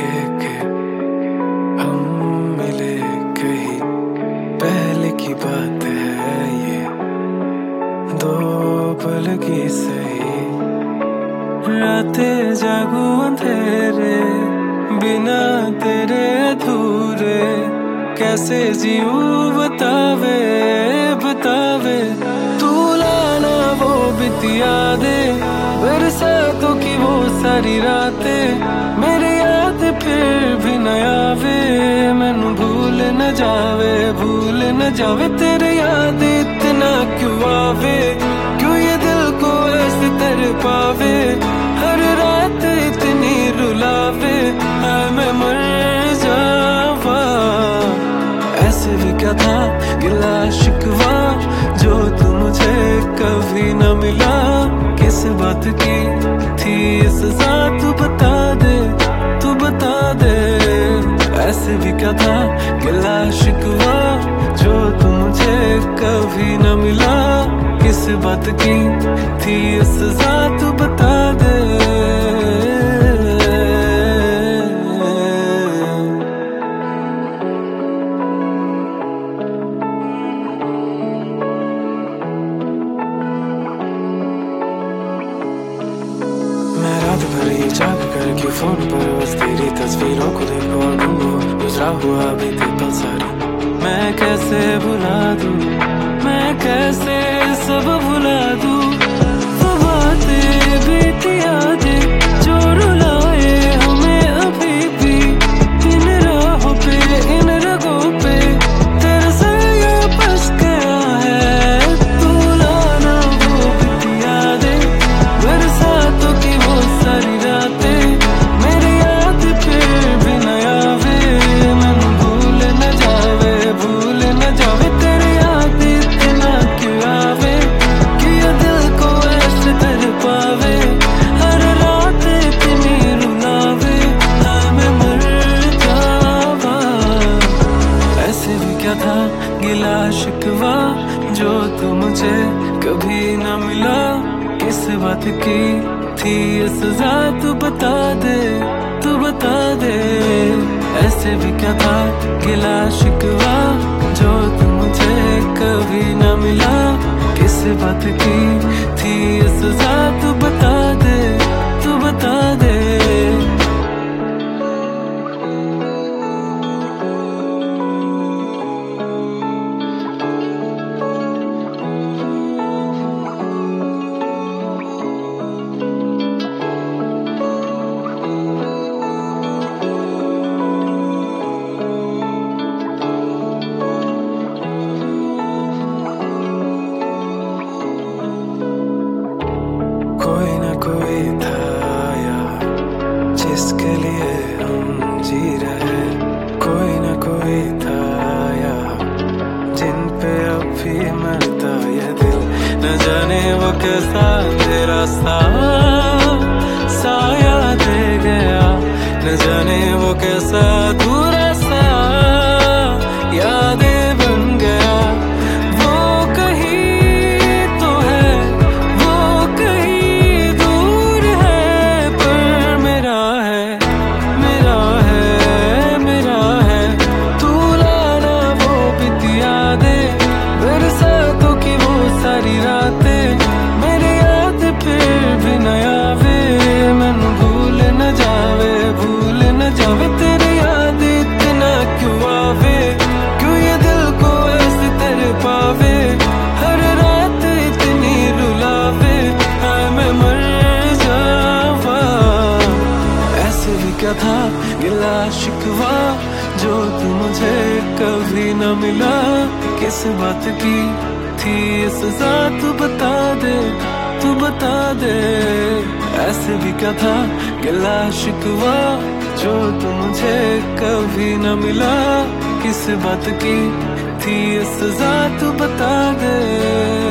के हम मिले कहीं पहले की बात है ये, दो पल की सही। रातें जागू अंधेरे बिना तेरे अधूरे, कैसे जीऊं बतावे बतावे। तू लाना वो बीती यादें, बरसातों की वो सारी रातें, मेरी याद फिर भी न आवे। मैनू भूल न जावे तेरे याद इतना क्यों आवे। क्यों ये दिल को ऐसे तड़पावे, हर रात इतनी रुलावे। हाय मैं मर जावा। ऐसे भी क्या था गिला शिकवा, जो तू मुझे कभी न मिला। किस बात की थी सजा, तू बता दे तू बता दे। ऐसे भी क्या था गिला शिकवा, जो तू मुझे कभी न मिला। किस बात की थी सजा, तू बता दे। मैं रात भर ये जाग करके फोन पर बस तेरी तस्वीरों को देखो और ढूंढो। गुजरा हुआ बीते पल सारी मैं कैसे भुला दूं, मैं कैसे सब भुला दूं। वो बातें बीती यादें जो रुलाए हमें अभी भी, इन राहों पे इन रगों पे तेरे से ये बस गया है। तू लाना वो बीती यादें, बरसातों की वो सारी रातें, मेरी याद फिर भी न आवे। मैनू भूल न जावे तेरे याद इतना क्यों आवे। कि ये दिल को ऐसे तड़पावे, हर रात इतनी रुलावे। हाय मैं मर जावा। ऐसे भी क्या था गिला शिकवा, जो तू मुझे कभी न मिला। किस बात की थी ये सजा, तू बता दे तू बता दे। ऐसे भी क्या था गिला शिकवा, जो तू मुझे कभी न मिला। किस बात की थी ये सजा, तू बता दे तू बता दे। कोई था यार जिसके लिए हम जी रहे, कोई ना कोई था यार जिन पे अब भी मरता ये दिल। न जाने वो कैसा तेरा साया दे गया, न जाने वो कैसा अधूरा सा यादें बन गया। वो कहीं तो है, वो कहीं दूर है, पर मेरा है मेरा है मेरा है। तू लाना वो बीती यादें, बरसातों की वो सारी रातें, मेरी याद फिर भी न आवे। मैनू भूल न जावे तेरे याद इतना क्यों आवे। क्यों ये दिल को ऐसे तड़पावे, हर रात इतनी रुलावे। हाय मैं मर जावा। ऐसे भी क्या था गिला शिकवा, जो तू मुझे कभी न मिला। किस बात की थी ये सजा, तू बता दे तू बता दे। ऐसे भी क्या था गिला शिकवा, जो तू मुझे कभी न मिला। किस बात की थी ये सजा, तू बता दे।